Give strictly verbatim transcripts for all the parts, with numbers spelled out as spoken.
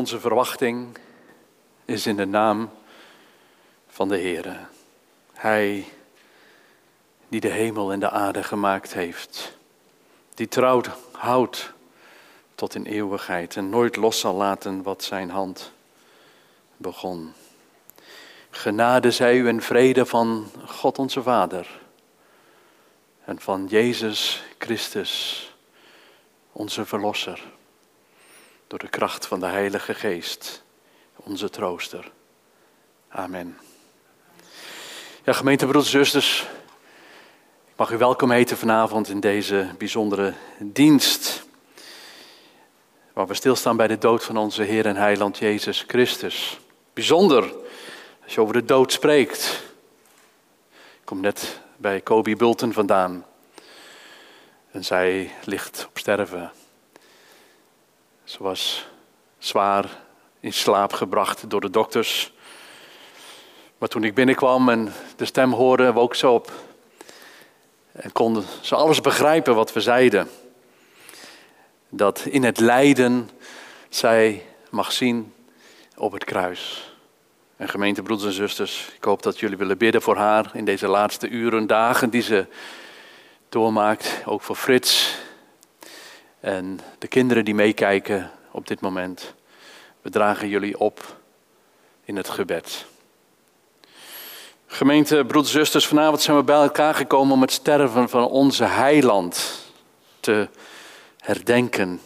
onze verwachting is in de naam van de Heere. Hij die de hemel en de aarde gemaakt heeft. Die trouw houdt tot in eeuwigheid en nooit los zal laten wat zijn hand begon. Genade zij u en vrede van God onze Vader en van Jezus Christus, onze Verlosser, door de kracht van de Heilige Geest, onze trooster. Amen. Ja, gemeentebroeders en zusters, ik mag u welkom heten vanavond in deze bijzondere dienst, waar we stilstaan bij de dood van onze Heer en Heiland Jezus Christus. Bijzonder, als je over de dood spreekt. Ik kom net bij Kobi Bulten vandaan. En zij ligt op sterven. Ze was zwaar in slaap gebracht door de dokters. Maar toen ik binnenkwam en de stem hoorde, wook ze op. En konden ze alles begrijpen wat we zeiden. Dat in het lijden zij mag zien op het kruis. En gemeentebroeders en zusters, ik hoop dat jullie willen bidden voor haar in deze laatste uren, dagen die ze doormaakt. Ook voor Frits en de kinderen die meekijken op dit moment. We dragen jullie op in het gebed. Gemeente, broeders en zusters, vanavond zijn we bij elkaar gekomen om het sterven van onze heiland te herdenken.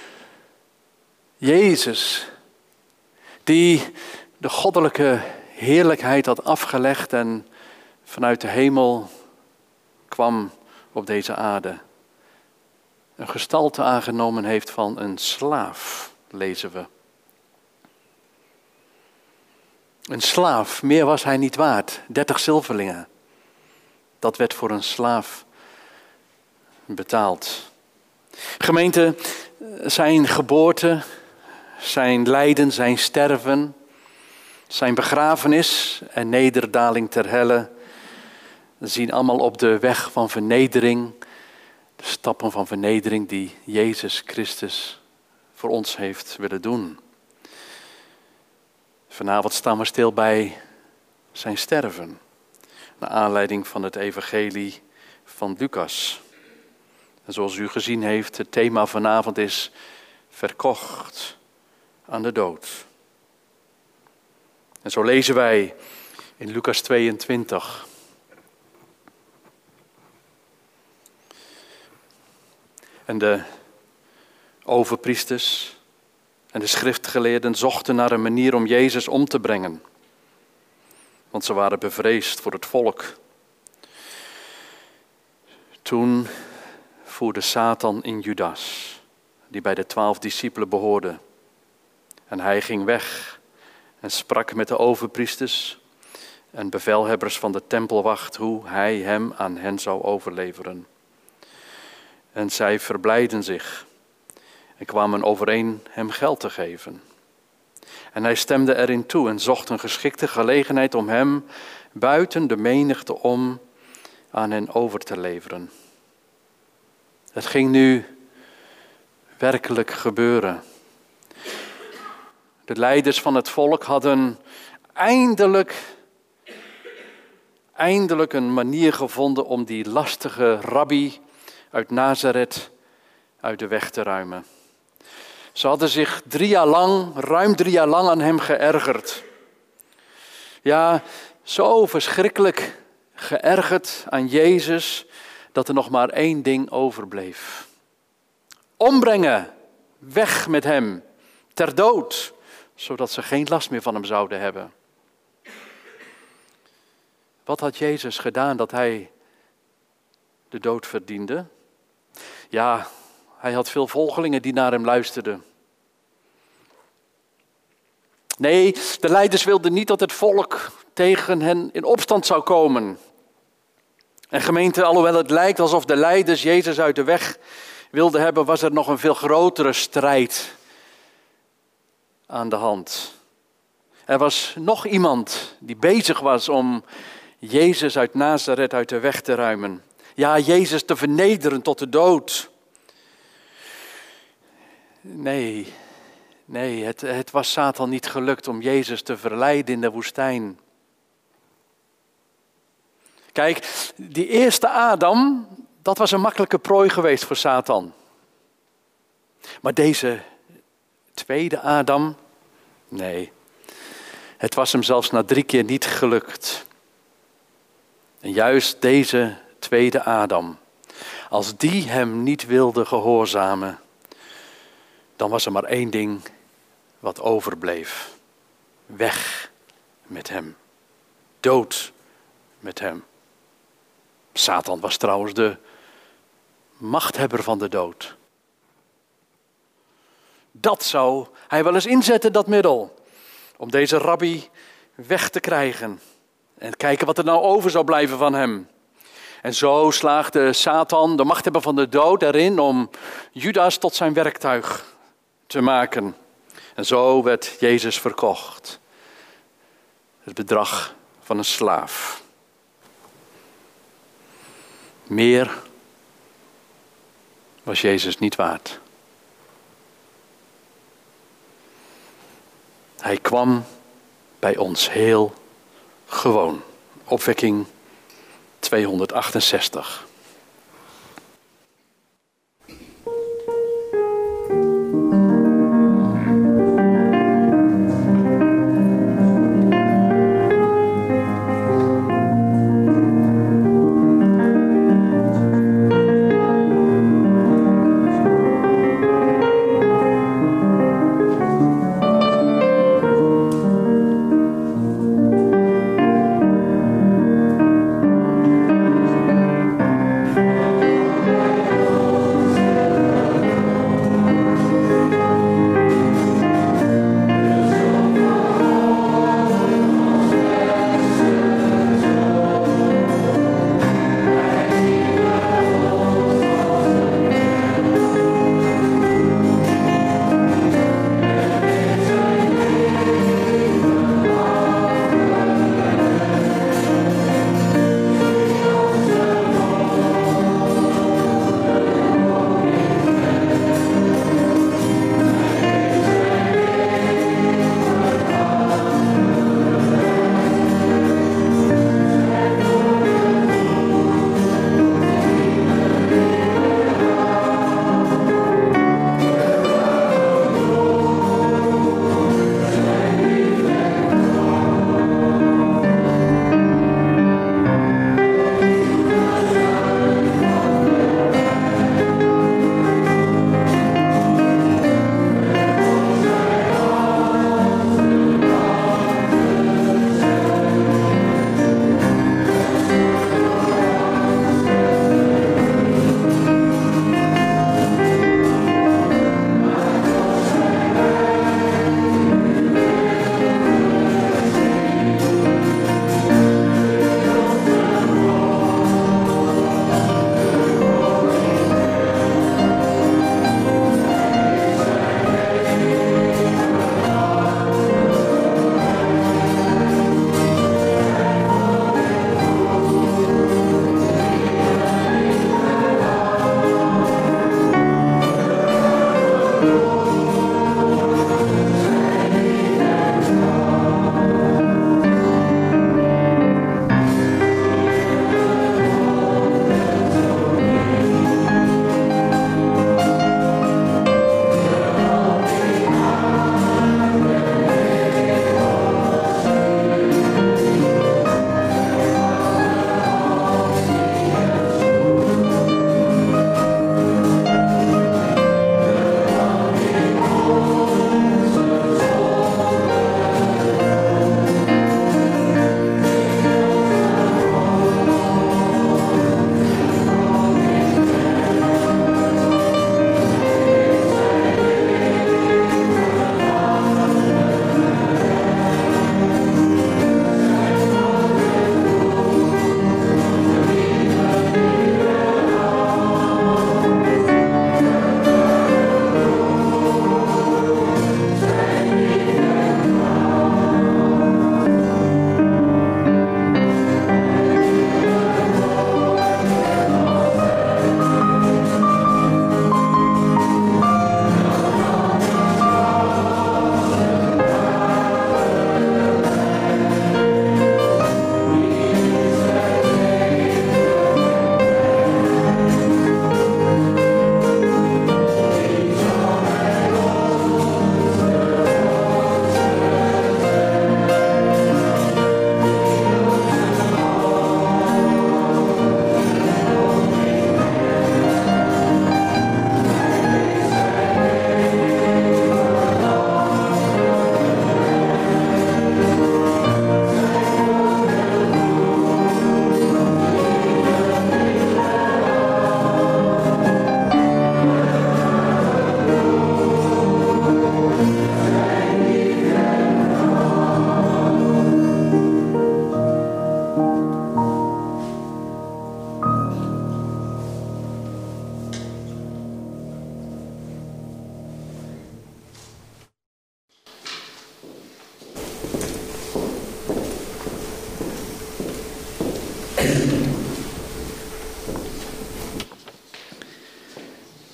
Jezus, die de goddelijke heerlijkheid had afgelegd en vanuit de hemel kwam op deze aarde. Een gestalte aangenomen heeft van een slaaf, lezen we. Een slaaf, meer was hij niet waard. dertig zilverlingen. Dat werd voor een slaaf betaald. Gemeente, zijn geboorte, zijn lijden, zijn sterven, zijn begrafenis en nederdaling ter helle zien allemaal op de weg van vernedering, de stappen van vernedering die Jezus Christus voor ons heeft willen doen. Vanavond staan we stil bij zijn sterven, naar aanleiding van het evangelie van Lucas. En zoals u gezien heeft, het thema vanavond is verkocht aan de dood. En zo lezen wij in Lucas tweeëntwintig. En de overpriesters en de schriftgeleerden zochten naar een manier om Jezus om te brengen. Want ze waren bevreesd voor het volk. Toen voerde Satan in Judas, die bij de twaalf discipelen behoorde. En hij ging weg en sprak met de overpriesters en bevelhebbers van de tempelwacht hoe hij hem aan hen zou overleveren. En zij verblijden zich en kwamen overeen hem geld te geven. En hij stemde erin toe en zocht een geschikte gelegenheid om hem buiten de menigte om aan hen over te leveren. Het ging nu werkelijk gebeuren. De leiders van het volk hadden eindelijk, eindelijk een manier gevonden om die lastige rabbi uit Nazareth uit de weg te ruimen. Ze hadden zich drie jaar lang, ruim drie jaar lang aan hem geërgerd. Ja, zo verschrikkelijk geërgerd aan Jezus dat er nog maar één ding overbleef. Ombrengen, weg met hem, ter dood, zodat ze geen last meer van hem zouden hebben. Wat had Jezus gedaan dat hij de dood verdiende? Ja, hij had veel volgelingen die naar hem luisterden. Nee, de leiders wilden niet dat het volk tegen hen in opstand zou komen. En gemeente, alhoewel het lijkt alsof de leiders Jezus uit de weg wilden hebben, was er nog een veel grotere strijd aan de hand. Er was nog iemand die bezig was om Jezus uit Nazareth uit de weg te ruimen. Ja, Jezus te vernederen tot de dood. Nee, Nee, het, het was Satan niet gelukt om Jezus te verleiden in de woestijn. Kijk, die eerste Adam, dat was een makkelijke prooi geweest voor Satan. Maar deze tweede Adam, nee, het was hem zelfs na drie keer niet gelukt. En juist deze tweede Adam, als die hem niet wilde gehoorzamen, dan was er maar één ding wat overbleef. Weg met hem. Dood met hem. Satan was trouwens de machthebber van de dood. Dat zou hij wel eens inzetten, dat middel. Om deze rabbi weg te krijgen. En kijken wat er nou over zou blijven van hem. En zo slaagde Satan, de machthebber van de dood, erin om Judas tot zijn werktuig te maken. En zo werd Jezus verkocht. Het bedrag van een slaaf. Meer was Jezus niet waard. Hij kwam bij ons heel gewoon. Opwekking tweehonderdachtenzestig.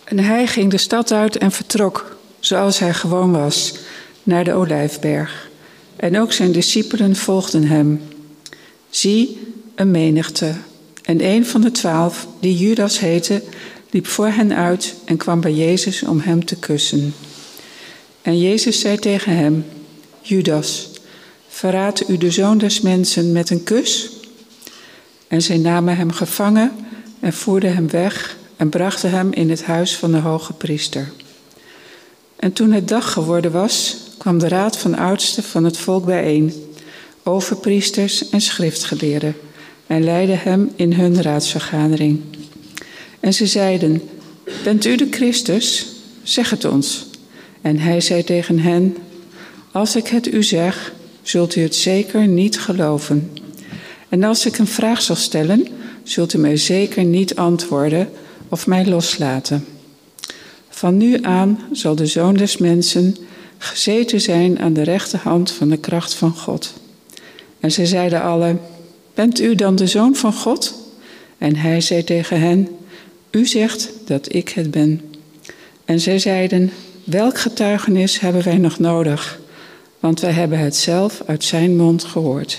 En hij ging de stad uit en vertrok, zoals hij gewoon was, naar de Olijfberg. En ook zijn discipelen volgden hem. Zie, een menigte. En een van de twaalf, die Judas heette, liep voor hen uit en kwam bij Jezus om hem te kussen. En Jezus zei tegen hem, Judas, verraadt u de Zoon des Mensen met een kus? En zij namen hem gevangen en voerden hem weg en brachten hem in het huis van de hoge priester. En toen het dag geworden was, kwam de raad van oudsten van het volk bijeen, overpriesters en schriftgeleerden, en leidden hem in hun raadsvergadering. En ze zeiden, bent u de Christus? Zeg het ons. En hij zei tegen hen, als ik het u zeg, zult u het zeker niet geloven. En als ik een vraag zal stellen, zult u mij zeker niet antwoorden of mij loslaten. Van nu aan zal de Zoon des Mensen gezeten zijn aan de rechterhand van de kracht van God. En zij zeiden allen, bent u dan de Zoon van God? En hij zei tegen hen, u zegt dat ik het ben. En zij zeiden, welk getuigenis hebben wij nog nodig? Want wij hebben het zelf uit zijn mond gehoord.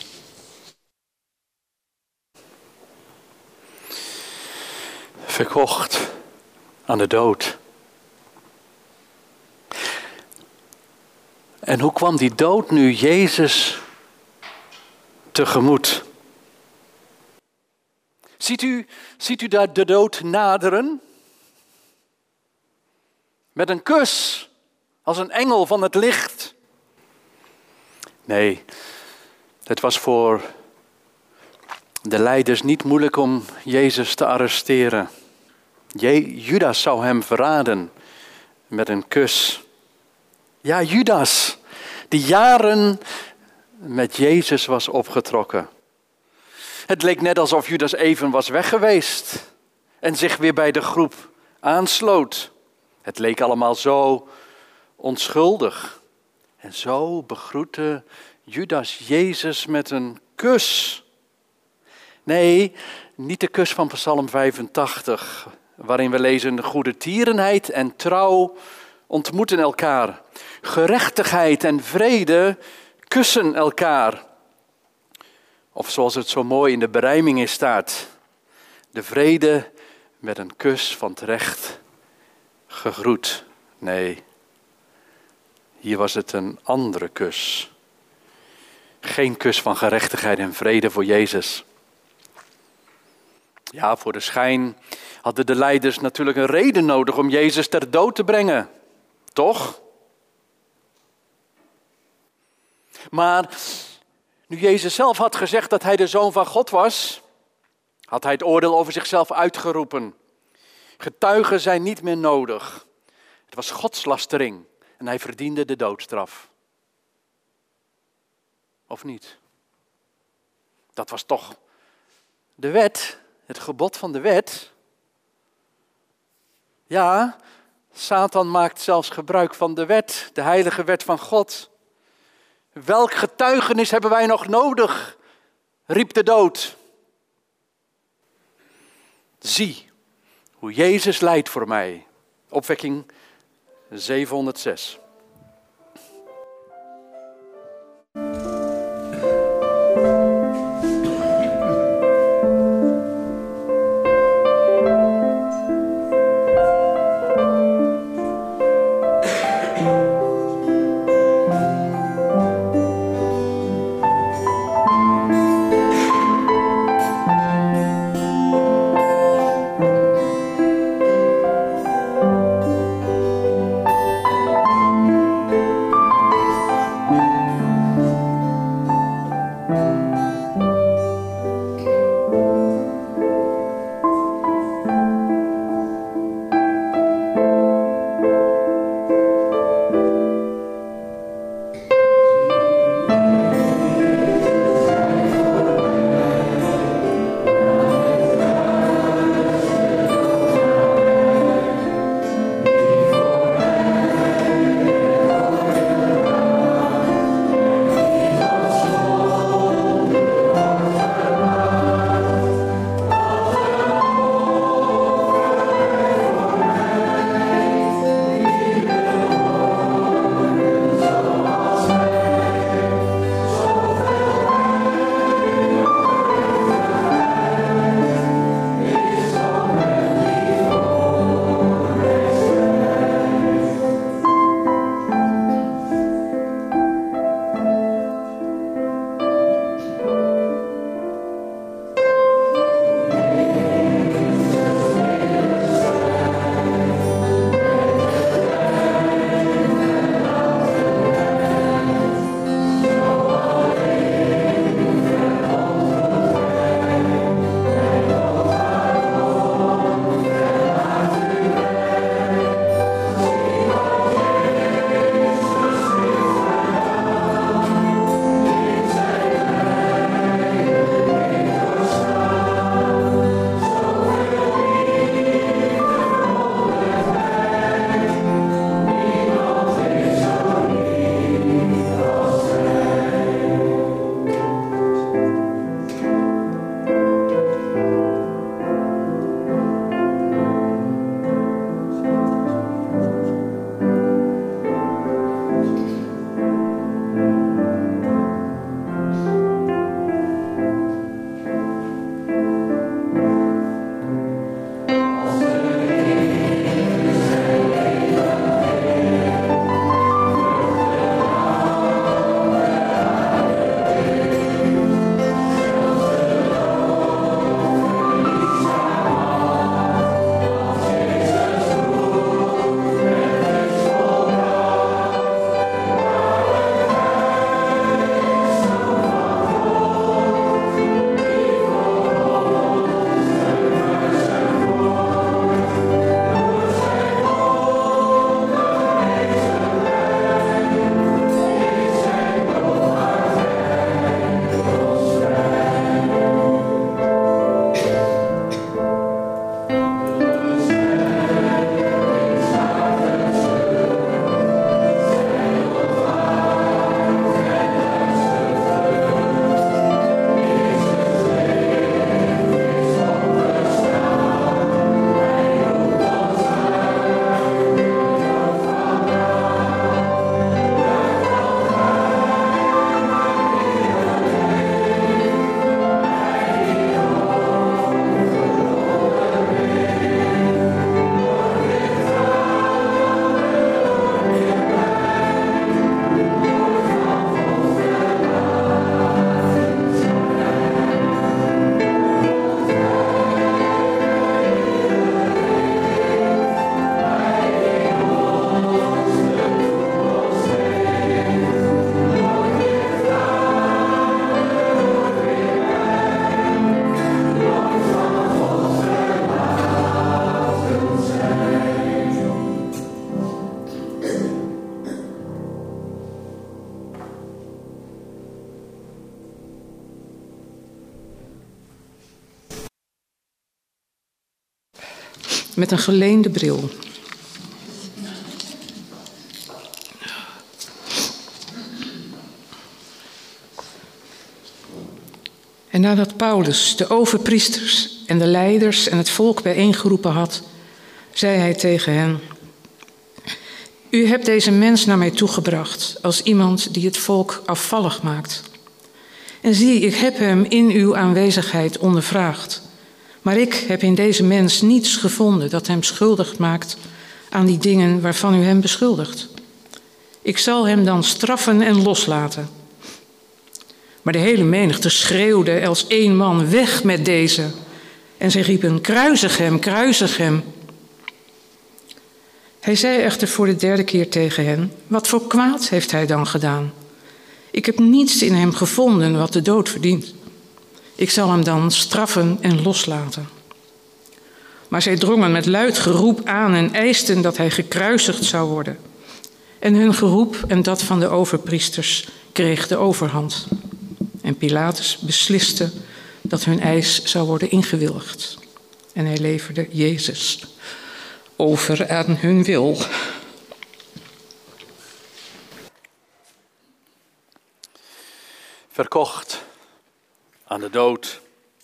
Verkocht aan de dood. En hoe kwam die dood nu Jezus tegemoet? Ziet u, ziet u daar de dood naderen? Met een kus, als een engel van het licht. Nee, het was voor de leiders niet moeilijk om Jezus te arresteren. Judas zou hem verraden met een kus. Ja, Judas, die jaren met Jezus was opgetrokken. Het leek net alsof Judas even was weg geweest en zich weer bij de groep aansloot. Het leek allemaal zo onschuldig. En zo begroette Judas Jezus met een kus. Nee, niet de kus van Psalm vijfentachtig, waarin we lezen de goede tierenheid en trouw ontmoeten elkaar. Gerechtigheid en vrede kussen elkaar. Of zoals het zo mooi in de berijming staat, de vrede met een kus van het recht gegroet. Nee, hier was het een andere kus. Geen kus van gerechtigheid en vrede voor Jezus. Ja, voor de schijn hadden de leiders natuurlijk een reden nodig om Jezus ter dood te brengen. Toch? Maar nu Jezus zelf had gezegd dat hij de Zoon van God was, had hij het oordeel over zichzelf uitgeroepen. Getuigen zijn niet meer nodig. Het was godslastering en hij verdiende de doodstraf. Of niet? Dat was toch de wet, het gebod van de wet. Ja, Satan maakt zelfs gebruik van de wet, de heilige wet van God. Welk getuigenis hebben wij nog nodig? Riep de dood. Zie hoe Jezus lijdt voor mij. Opwekking zevenhonderdzes. met een geleende bril. En nadat Paulus de overpriesters en de leiders en het volk bijeengeroepen had, zei hij tegen hen: U hebt deze mens naar mij toegebracht als iemand die het volk afvallig maakt. En zie, ik heb hem in uw aanwezigheid ondervraagd. Maar ik heb in deze mens niets gevonden dat hem schuldig maakt aan die dingen waarvan u hem beschuldigt. Ik zal hem dan straffen en loslaten. Maar de hele menigte schreeuwde als één man: weg met deze. En zij riepen: kruisig hem, kruisig hem. Hij zei echter voor de derde keer tegen hen: wat voor kwaad heeft hij dan gedaan? Ik heb niets in hem gevonden wat de dood verdient. Ik zal hem dan straffen en loslaten. Maar zij drongen met luid geroep aan en eisten dat hij gekruisigd zou worden. En hun geroep en dat van de overpriesters kreeg de overhand. En Pilatus besliste dat hun eis zou worden ingewilligd. En hij leverde Jezus over aan hun wil. Verkocht aan de dood.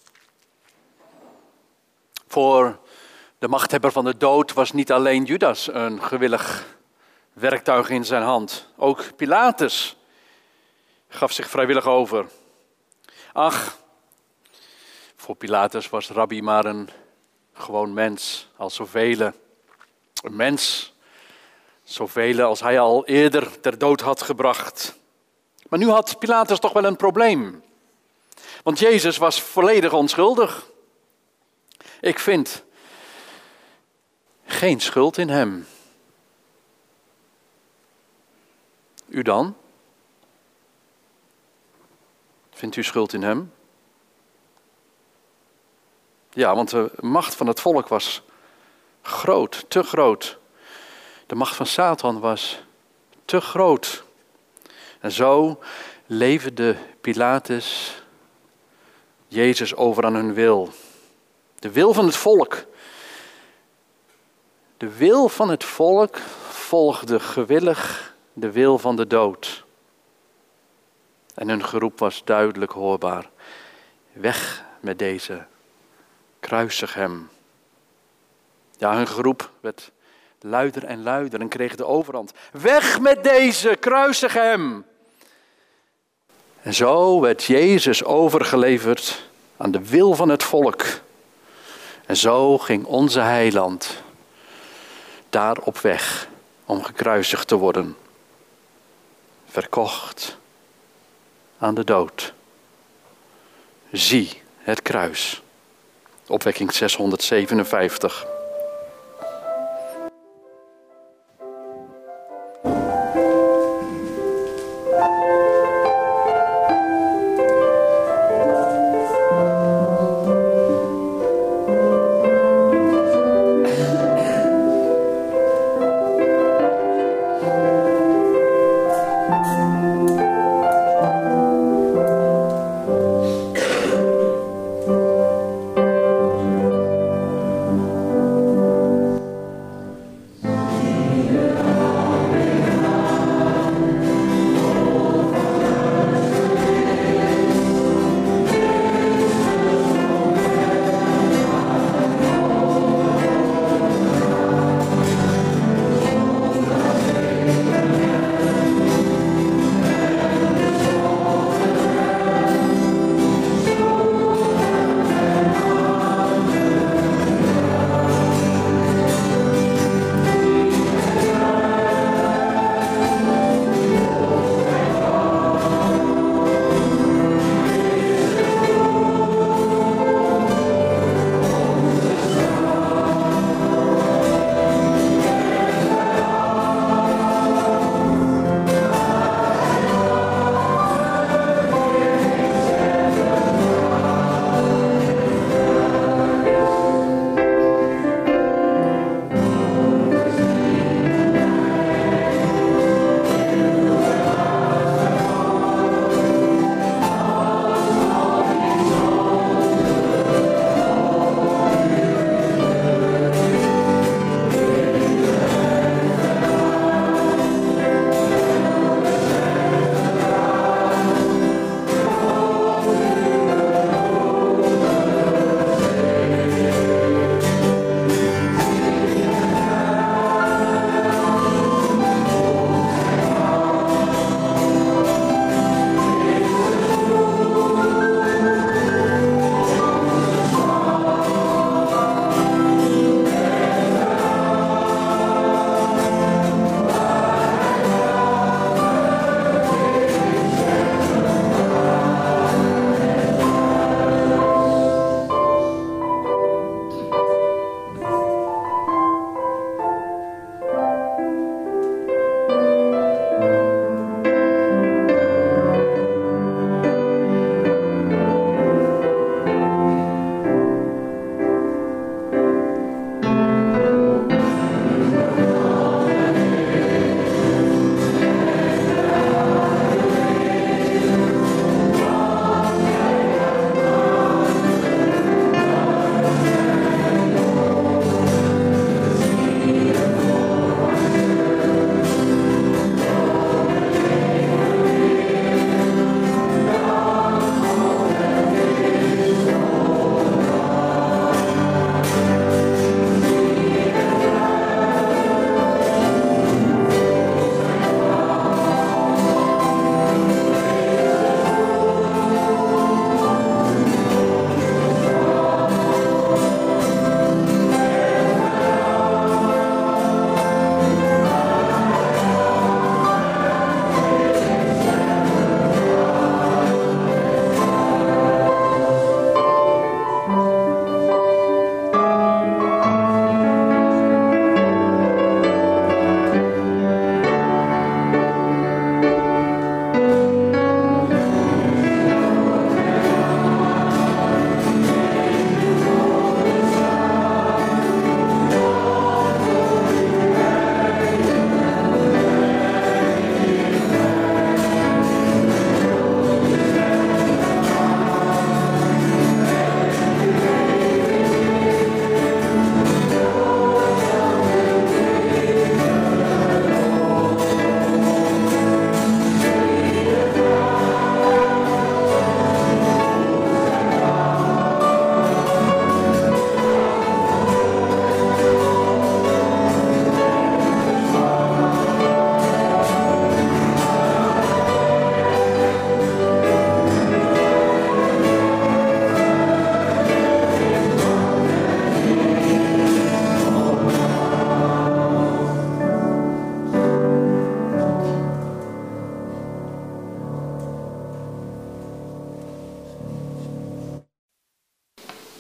Voor de machthebber van de dood was niet alleen Judas een gewillig werktuig in zijn hand. Ook Pilatus gaf zich vrijwillig over. Ach, voor Pilatus was Rabbi maar een gewoon mens, als zoveel. Een mens, zoveel als hij al eerder ter dood had gebracht. Maar nu had Pilatus toch wel een probleem. Want Jezus was volledig onschuldig. Ik vind geen schuld in hem. U dan? Vindt u schuld in hem? Ja, want de macht van het volk was groot, te groot. De macht van Satan was te groot. En zo leverde Pilatus Jezus over aan hun wil. De wil van het volk. De wil van het volk volgde gewillig de wil van de dood. En hun geroep was duidelijk hoorbaar. Weg met deze, kruisig hem. Ja, hun geroep werd luider en luider en kreeg de overhand. Weg met deze, kruisig hem. En zo werd Jezus overgeleverd aan de wil van het volk. En zo ging onze heiland daar op weg om gekruisigd te worden. Verkocht aan de dood. Zie het kruis. Opwekking zeshonderdzevenenvijftig.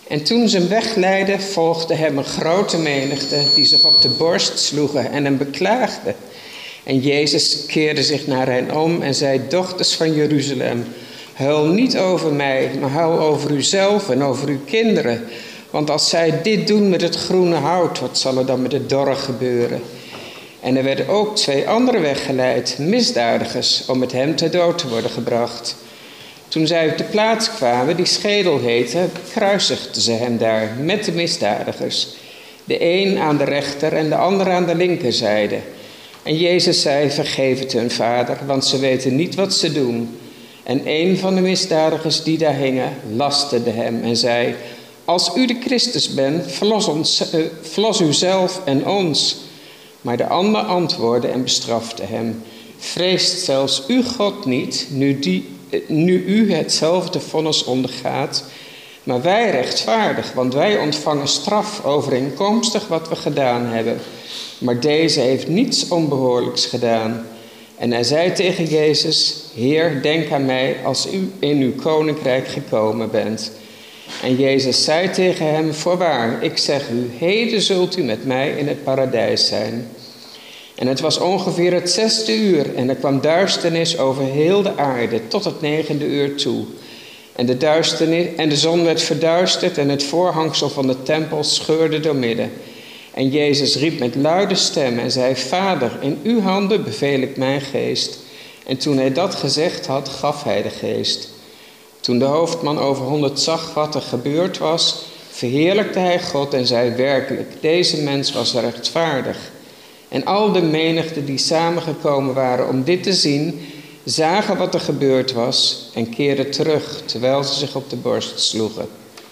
En toen ze hem wegleidden, volgde hem een grote menigte die zich op de borst sloegen en hem beklaagden. En Jezus keerde zich naar hen om en zei: dochters van Jeruzalem, huil niet over mij, maar huil over uzelf en over uw kinderen. Want als zij dit doen met het groene hout, wat zal er dan met het dorre gebeuren? En er werden ook twee anderen weggeleid, misdadigers, om met hem ter dood te worden gebracht. Toen zij op de plaats kwamen die Schedel heette, kruisigden ze hem daar met de misdadigers. De een aan de rechter en de ander aan de linkerzijde. En Jezus zei: vergeef het hun, Vader, want ze weten niet wat ze doen. En een van de misdadigers die daar hingen, lasterde hem en zei: als u de Christus bent, verlos, ons, uh, verlos u zelf en ons. Maar de ander antwoordde en bestrafte hem: vreest zelfs u God niet, nu, die, uh, nu u hetzelfde vonnis ondergaat, maar wij rechtvaardig, want wij ontvangen straf overeenkomstig wat we gedaan hebben. Maar deze heeft niets onbehoorlijks gedaan. En hij zei tegen Jezus: Heer, denk aan mij als u in uw koninkrijk gekomen bent. En Jezus zei tegen hem: voorwaar, ik zeg u, heden zult u met mij in het paradijs zijn. En het was ongeveer het zesde uur en er kwam duisternis over heel de aarde tot het negende uur toe. En de, duisternis, en de zon werd verduisterd en het voorhangsel van de tempel scheurde doormidden. En Jezus riep met luide stem en zei: Vader, in uw handen beveel ik mijn geest. En toen hij dat gezegd had, gaf hij de geest. Toen de hoofdman over honderd zag wat er gebeurd was, verheerlijkte hij God en zei: werkelijk, deze mens was rechtvaardig. En al de menigte die samengekomen waren om dit te zien, zagen wat er gebeurd was en keerden terug, terwijl ze zich op de borst sloegen.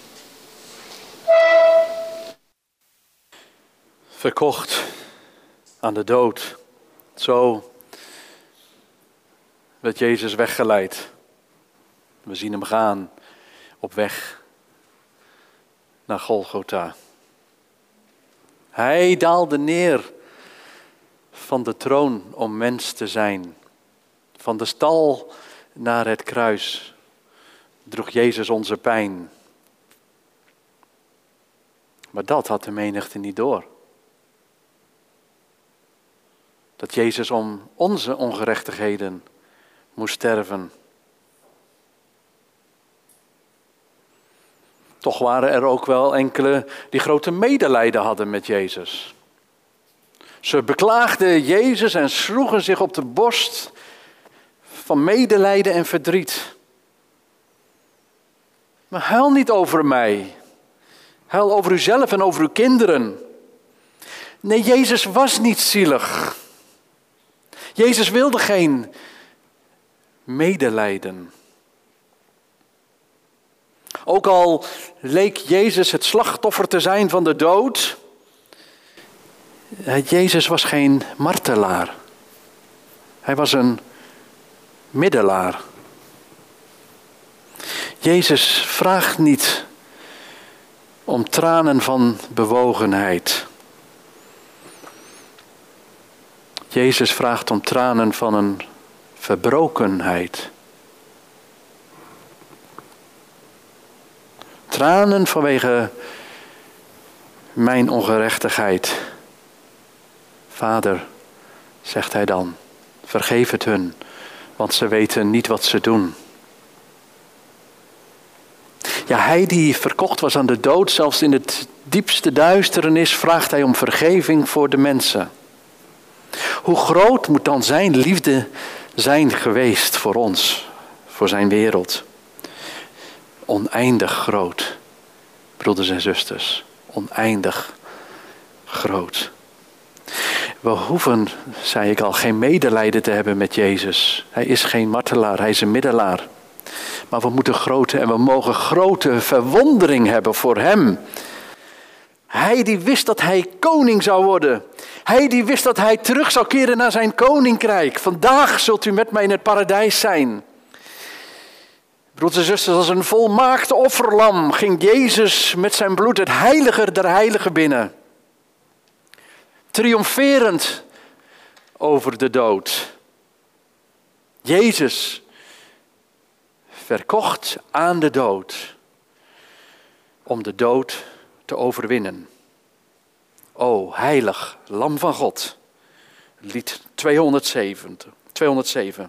Verkocht aan de dood. Zo werd Jezus weggeleid. We zien hem gaan op weg naar Golgotha. Hij daalde neer van de troon om mens te zijn. Van de stal naar het kruis droeg Jezus onze pijn. Maar dat had de menigte niet door. Dat Jezus om onze ongerechtigheden moest sterven. Toch waren er ook wel enkele die grote medelijden hadden met Jezus. Ze beklaagden Jezus en sloegen zich op de borst van medelijden en verdriet. Maar huil niet over mij. Huil over uzelf en over uw kinderen. Nee, Jezus was niet zielig. Jezus wilde geen medelijden. Ook al leek Jezus het slachtoffer te zijn van de dood, Jezus was geen martelaar. Hij was een middelaar. Jezus vraagt niet om tranen van bewogenheid. Jezus vraagt om tranen van een verbrokenheid. Tranen vanwege mijn ongerechtigheid. Vader, zegt hij dan, vergeef het hun, want ze weten niet wat ze doen. Ja, hij die verkocht was aan de dood, zelfs in het diepste duisternis, vraagt hij om vergeving voor de mensen. Hoe groot moet dan zijn liefde zijn geweest voor ons, voor zijn wereld? Oneindig groot, broeders en zusters, oneindig groot. We hoeven, zei ik al, geen medelijden te hebben met Jezus. Hij is geen martelaar, hij is een middelaar. Maar we moeten grote en we mogen grote verwondering hebben voor hem. Hij die wist dat hij koning zou worden. Hij die wist dat hij terug zou keren naar zijn koninkrijk. Vandaag zult u met mij in het paradijs zijn. Broeders en zusters, als een volmaakt offerlam ging Jezus met zijn bloed het heiliger der heiligen binnen. Triomferend over de dood. Jezus verkocht aan de dood. om de dood te overwinnen. O heilig Lam van God. Lied tweehonderdzeven. tweehonderdzeven.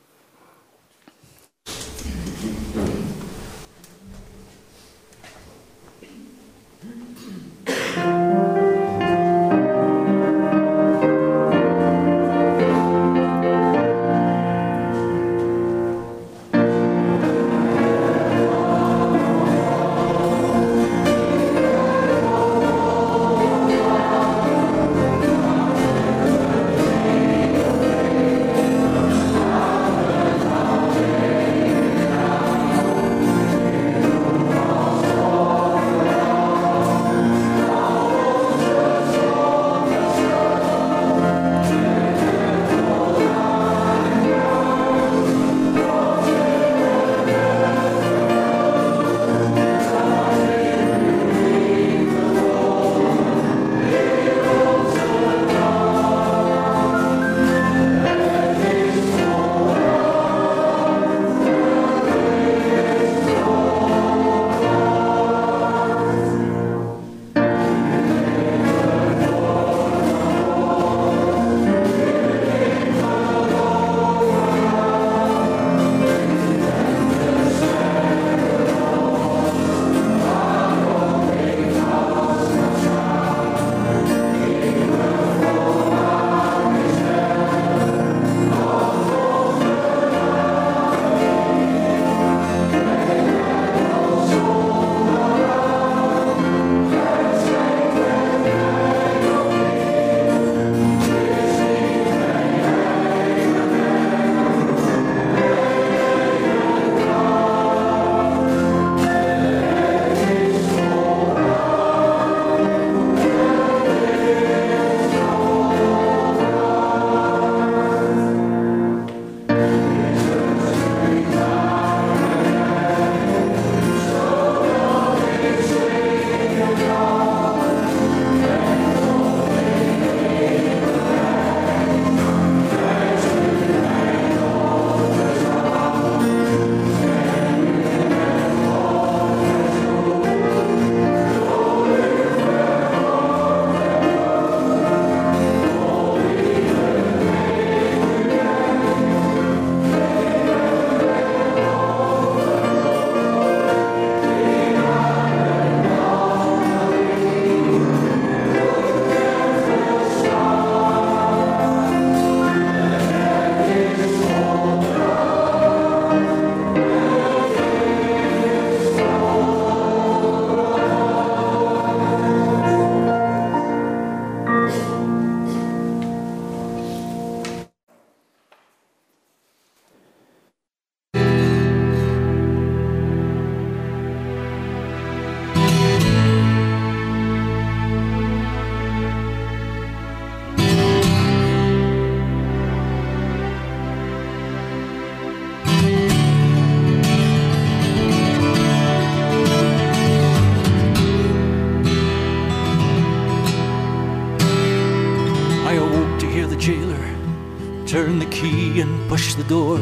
Turn the key and push the door.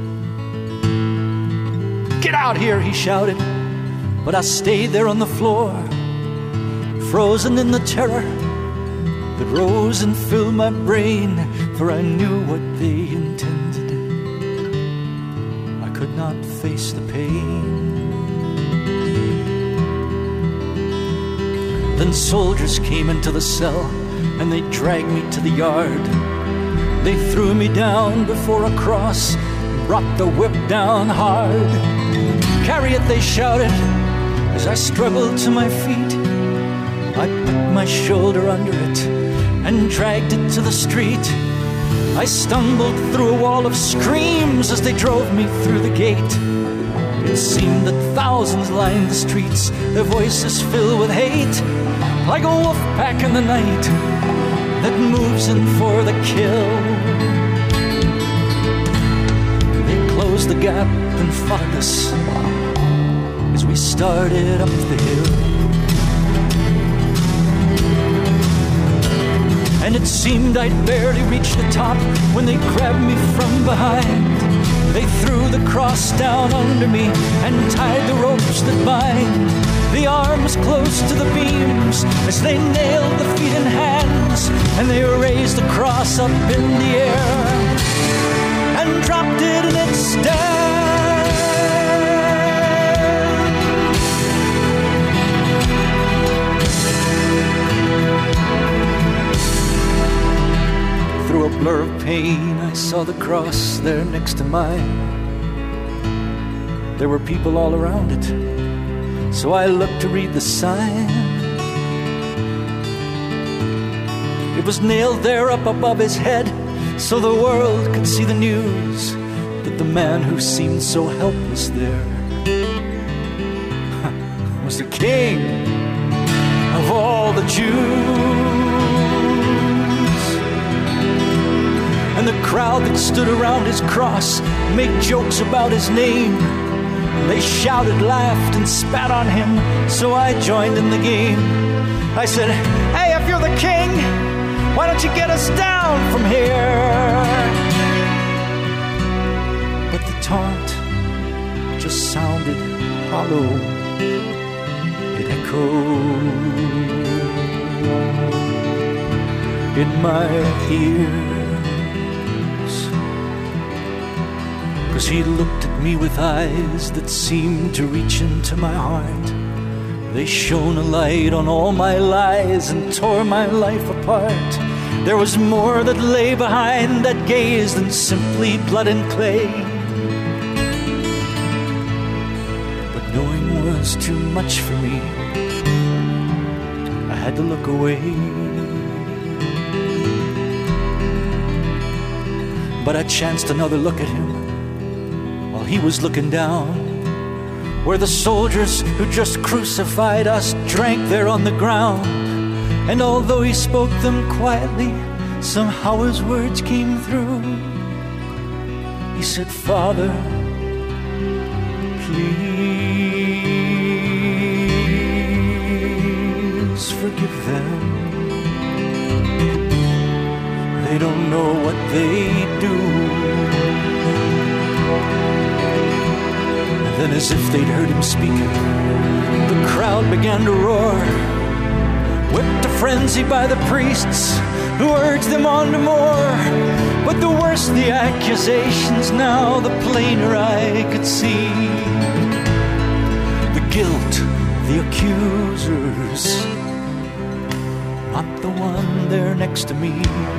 Get out here, he shouted, but I stayed there on the floor, frozen in the terror that rose and filled my brain, for I knew what they intended. I could not face the pain. Then soldiers came into the cell and they dragged me to the yard. They threw me down before a cross, brought the whip down hard. Carry it, they shouted, as I struggled to my feet. I put my shoulder under it and dragged it to the street. I stumbled through a wall of screams as they drove me through the gate. It seemed that thousands lined the streets, their voices filled with hate, like a wolf pack in the night that moves in for the kill. They closed the gap and followed us as we started up the hill. And it seemed I'd barely reached the top when they grabbed me from behind. They threw the cross down under me and tied the ropes that bind the arm arms close to the beams as they nailed the feet and hands, and they raised the cross up in the air and dropped it in its stand. Through a blur of pain, I saw the cross there next to mine. There were people all around it, so I looked to read the sign. It was nailed there up above his head, so the world could see the news that the man who seemed so helpless there was the King of all the Jews. And the crowd that stood around his cross made jokes about his name. They shouted, laughed, and spat on him, so I joined in the game. I said, hey, if you're the king, why don't you get us down from here? But the taunt just sounded hollow. It echoed in my ears. 'Cause he looked at me with eyes that seemed to reach into my heart. They shone a light on all my lies and tore my life apart. There was more that lay behind that gaze than simply blood and clay. But knowing was too much for me. I had to look away. But I chanced another look at him. He was looking down where the soldiers who just crucified us drank there on the ground. And although he spoke them quietly, somehow his words came through. He said, Father, please forgive them. They don't know what they do. Then, as if they'd heard him speaking, the crowd began to roar, whipped to frenzy by the priests who urged them on to more. But the worse the accusations, now the plainer I could see the guilt of the accusers, not the one there next to me.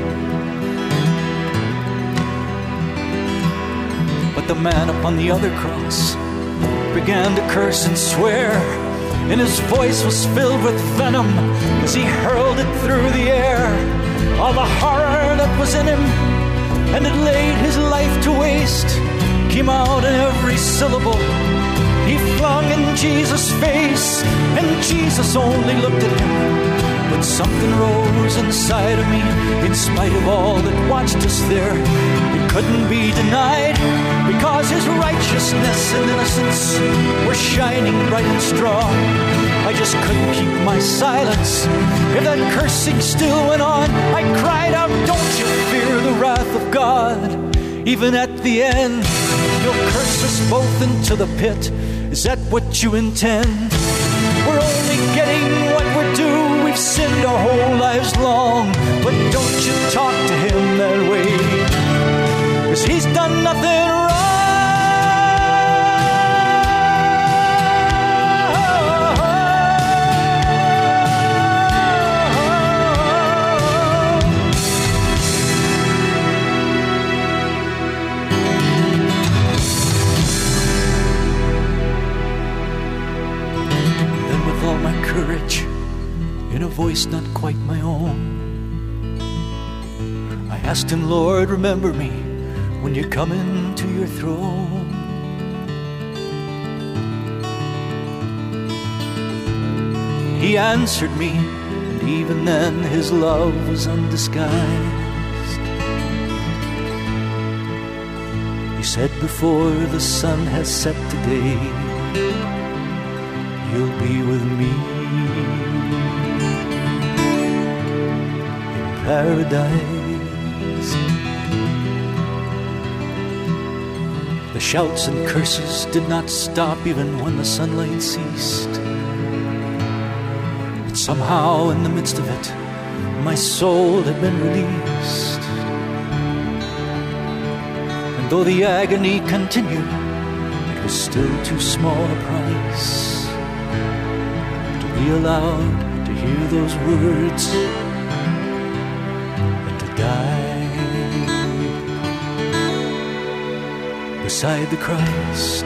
But the man upon the other cross began to curse and swear, and his voice was filled with venom as he hurled it through the air. All the horror that was in him and had laid his life to waste came out in every syllable he flung in Jesus' face, and Jesus only looked at him. But something rose inside of me in spite of all that watched us there. It couldn't be denied, because his righteousness and innocence were shining bright and strong. I just couldn't keep my silence. If that cursing still went on, I cried out, don't you fear the wrath of God? Even at the end, you'll curse us both into the pit. Is that what you intend? We're only getting what we're due. We've sinned our whole lives long. But don't you talk to him that way, 'cause he's done nothing wrong. Then with all my courage, in a voice not quite my own, I asked him, Lord, remember me when you come into your throne. He answered me, and even then his love was undisguised. He said, before the sun has set today, you'll be with me in paradise. The shouts and curses did not stop even when the sunlight ceased. But somehow in the midst of it, my soul had been released. And though the agony continued, it was still too small a price to be allowed to hear those words and to die beside the Christ.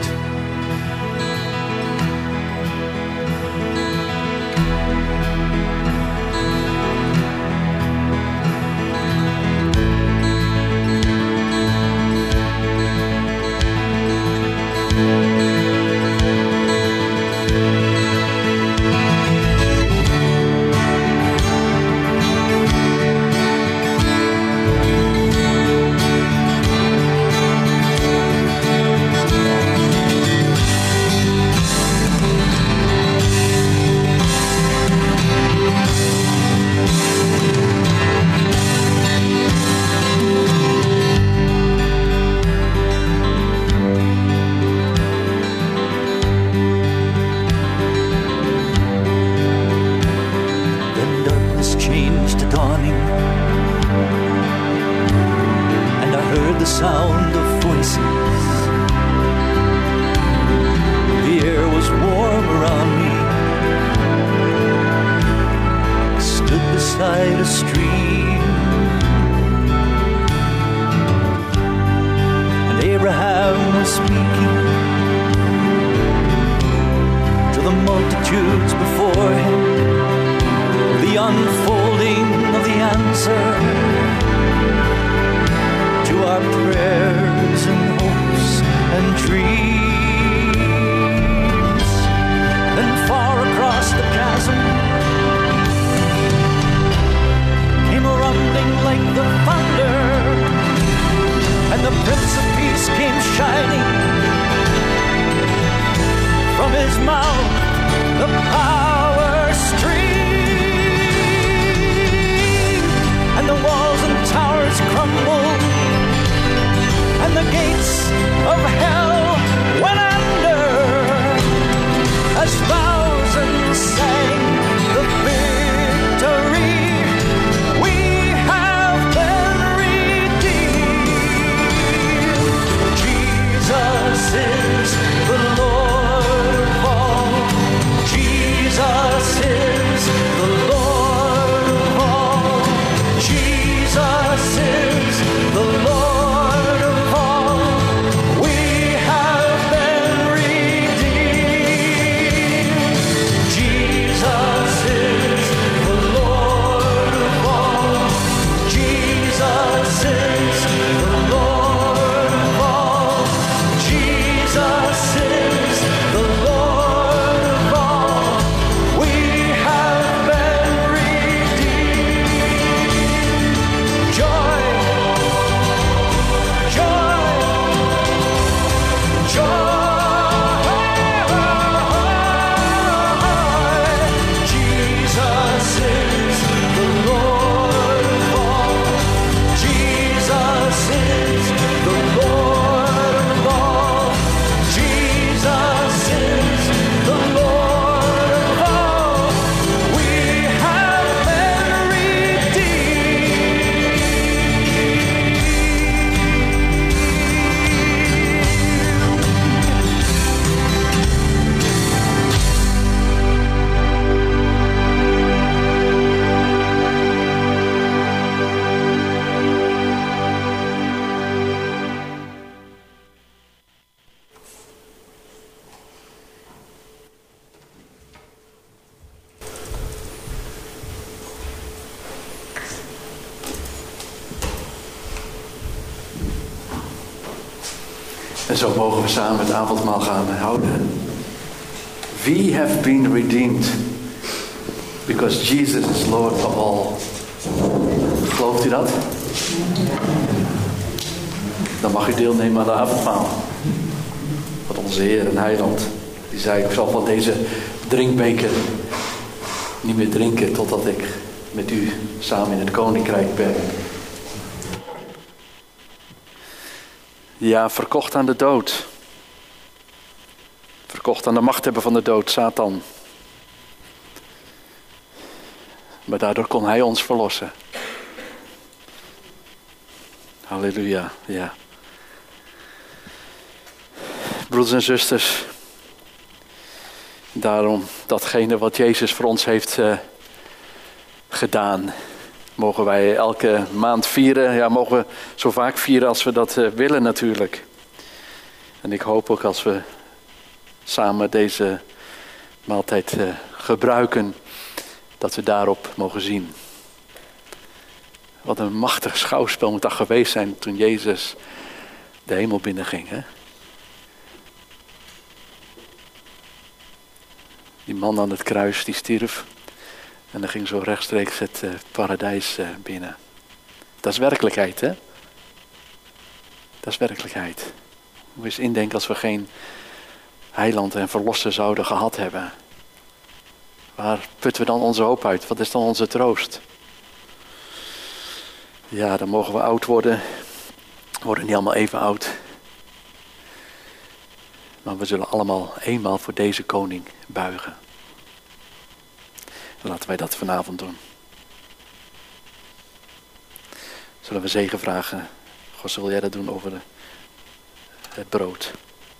En zo mogen we samen het avondmaal gaan houden. We have been redeemed because Jesus is Lord of all. Gelooft u dat? Dan mag u deelnemen aan de avondmaal. Want onze Heer en Heiland, die zei, ik zal van deze drinkbeker niet meer drinken totdat ik met u samen in het koninkrijk ben. Ja, verkocht aan de dood. Verkocht aan de machthebber van de dood, Satan. Maar daardoor kon hij ons verlossen. Halleluja, ja. Broeders en zusters. Daarom, datgene wat Jezus voor ons heeft uh, gedaan, mogen wij elke maand vieren. Ja, mogen we zo vaak vieren als we dat uh, willen natuurlijk. En ik hoop ook als we samen deze maaltijd uh, gebruiken, dat we daarop mogen zien. Wat een machtig schouwspel moet dat geweest zijn toen Jezus de hemel binnenging, hè? Die man aan het kruis, die stierf. En dan ging zo rechtstreeks het uh, paradijs uh, binnen. Dat is werkelijkheid, hè? Dat is werkelijkheid. Moet je eens indenken als we geen heiland en verlosser zouden gehad hebben. Waar putten we dan onze hoop uit? Wat is dan onze troost? Ja, dan mogen we oud worden. We worden niet allemaal even oud. Maar we zullen allemaal eenmaal voor deze koning buigen. Laten wij dat vanavond doen. Zullen we zegen vragen? God, zul jij dat doen over de, het brood?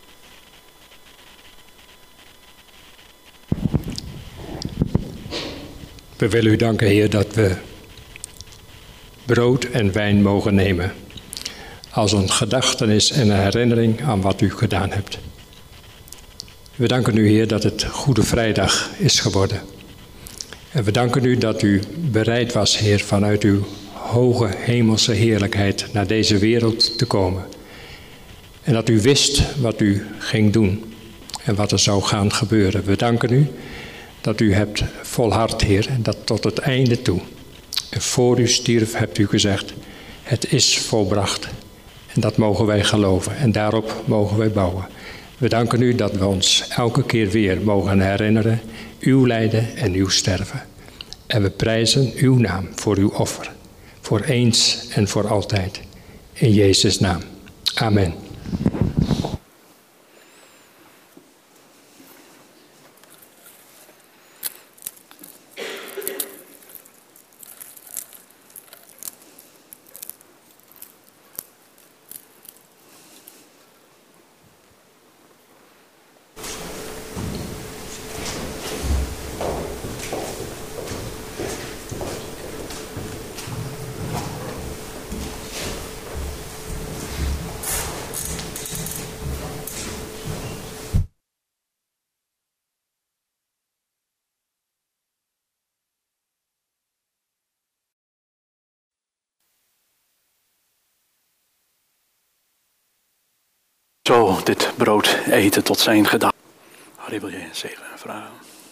We willen u danken, Heer, dat we brood en wijn mogen nemen. Als een gedachtenis en een herinnering aan wat u gedaan hebt. We danken u, Heer, dat het Goede Vrijdag is geworden. En we danken u dat u bereid was, Heer, vanuit uw hoge hemelse heerlijkheid naar deze wereld te komen. En dat u wist wat u ging doen en wat er zou gaan gebeuren. We danken u dat u hebt volhard, Heer, en dat tot het einde toe. En voor u stierf hebt u gezegd, het is volbracht. En dat mogen wij geloven en daarop mogen wij bouwen. We danken u dat we ons elke keer weer mogen herinneren, uw lijden en uw sterven. En we prijzen uw naam voor uw offer, voor eens en voor altijd. In Jezus' naam. Amen. Zo dit brood eten tot zijn gedachte. Harry, wil je een zegen vragen?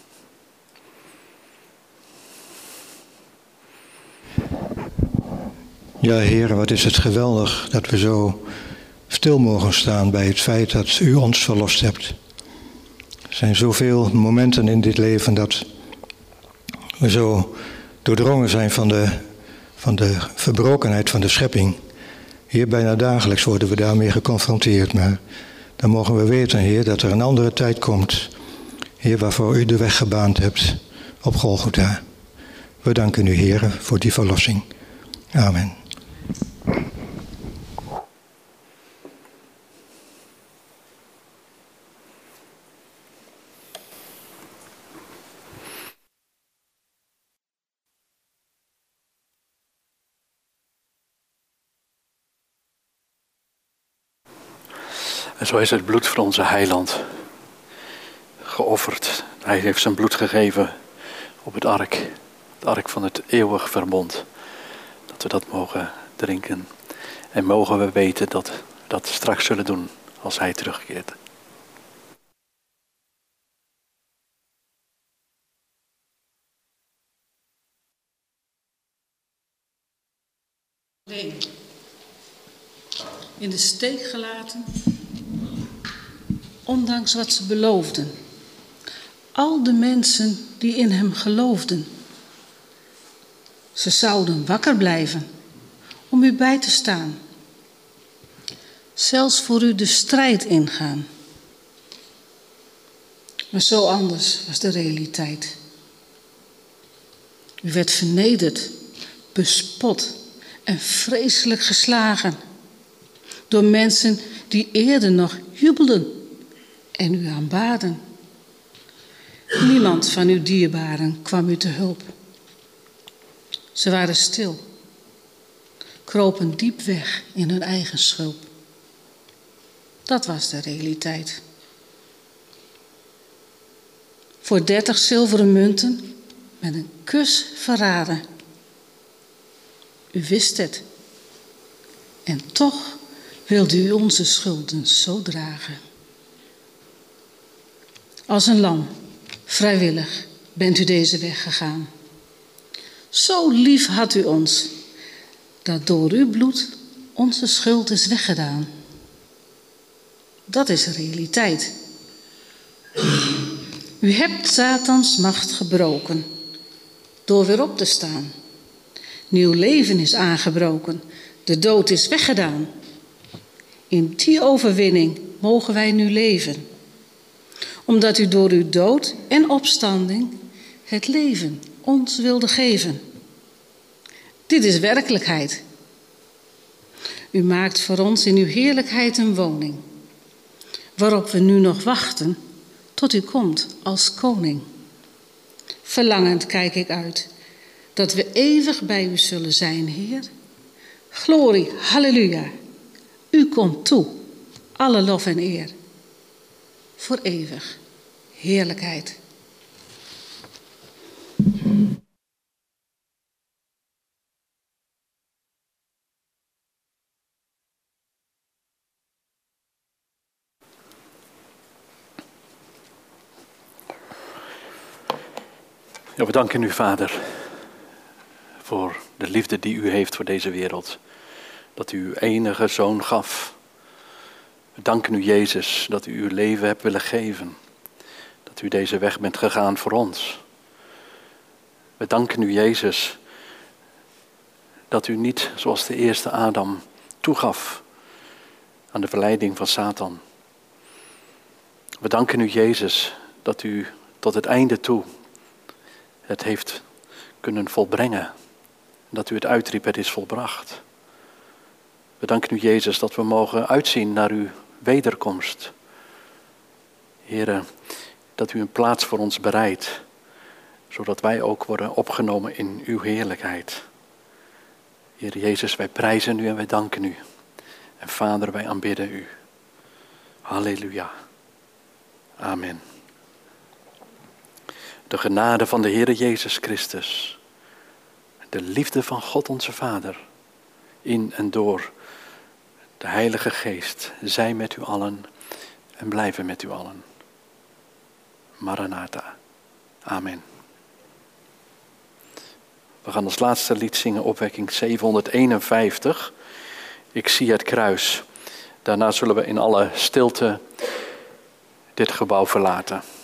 Ja, Heer, wat is het geweldig dat we zo stil mogen staan bij het feit dat u ons verlost hebt. Er zijn zoveel momenten in dit leven dat we zo doordrongen zijn van de, van de verbrokenheid van de schepping. Hier bijna dagelijks worden we daarmee geconfronteerd. Maar dan mogen we weten, Heer, dat er een andere tijd komt. Heer, waarvoor u de weg gebaand hebt op Golgotha. We danken u, Heer, voor die verlossing. Amen. En zo is het bloed van onze heiland geofferd. Hij heeft zijn bloed gegeven op het ark. Het ark van het eeuwig verbond. Dat we dat mogen drinken. En mogen we weten dat we dat straks zullen doen als hij terugkeert. In de steek gelaten, ondanks wat ze beloofden. Al de mensen die in hem geloofden. Ze zouden wakker blijven om u bij te staan. Zelfs voor u de strijd ingaan. Maar zo anders was de realiteit. U werd vernederd, bespot en vreselijk geslagen door mensen die eerder nog jubelden en u aanbaden. Niemand van uw dierbaren kwam u te hulp. Ze waren stil, kropen diep weg in hun eigen schulp. Dat was de realiteit. Voor dertig zilveren munten met een kus verraden. U wist het. En toch wilde u onze schulden zo dragen. Als een lam, vrijwillig, bent u deze weg gegaan. Zo lief had u ons, dat door uw bloed onze schuld is weggedaan. Dat is realiteit. U hebt Satans macht gebroken, door weer op te staan. Nieuw leven is aangebroken, de dood is weggedaan. In die overwinning mogen wij nu leven. Omdat u door uw dood en opstanding het leven ons wilde geven. Dit is werkelijkheid. U maakt voor ons in uw heerlijkheid een woning, waarop we nu nog wachten tot u komt als koning. Verlangend kijk ik uit dat we eeuwig bij u zullen zijn, Heer. Glorie, halleluja. U komt toe, alle lof en eer. Voor eeuwig, heerlijkheid. Ja, we danken u, Vader, voor de liefde die u heeft voor deze wereld. Dat u uw enige zoon gaf. We danken u, Jezus, dat u uw leven hebt willen geven. Dat u deze weg bent gegaan voor ons. We danken u, Jezus, dat u niet, zoals de eerste Adam, toegaf aan de verleiding van Satan. We danken u, Jezus, dat u tot het einde toe het heeft kunnen volbrengen. Dat u het uitriep, het is volbracht. We danken u, Jezus, dat we mogen uitzien naar uw wederkomst. Heere, dat u een plaats voor ons bereidt, zodat wij ook worden opgenomen in uw heerlijkheid. Heere Jezus, wij prijzen u en wij danken u. En Vader, wij aanbidden u. Halleluja. Amen. De genade van de Heere Jezus Christus, de liefde van God onze Vader, in en door de Heilige Geest, zij met u allen en blijven met u allen. Maranatha. Amen. We gaan als laatste lied zingen opwekking zevenhonderdeenenvijftig. Ik zie het kruis. Daarna zullen we in alle stilte dit gebouw verlaten.